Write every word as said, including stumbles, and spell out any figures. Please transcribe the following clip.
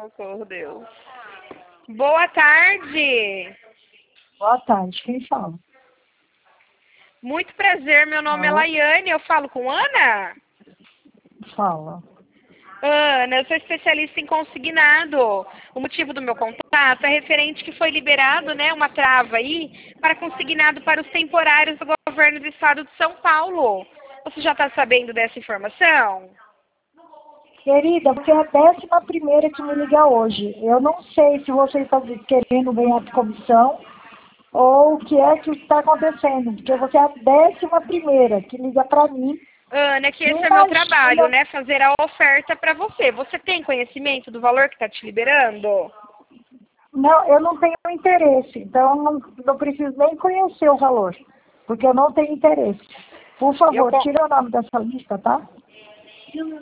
Socorro, Deus. Boa tarde. Boa tarde, quem fala? Muito prazer, meu nome Alô? é Laiane, eu falo com Ana? Fala. Ana, eu sou especialista em consignado. O motivo do meu contato é referente que foi liberado, né, uma trava aí para consignado para os temporários do governo do estado de São Paulo. Você já está sabendo dessa informação? Querida, você é a décima primeira que me liga hoje. Eu não sei se você está querendo ganhar de comissão ou o que é que está acontecendo, porque você é a décima primeira que liga para mim. Ana, que esse é meu Imagina. trabalho, né? Fazer a oferta para você. Você tem conhecimento do valor que está te liberando? Não, eu não tenho interesse, então não, não preciso nem conhecer o valor, porque eu não tenho interesse. Por Eu, favor, con- tira o nome dessa lista, tá?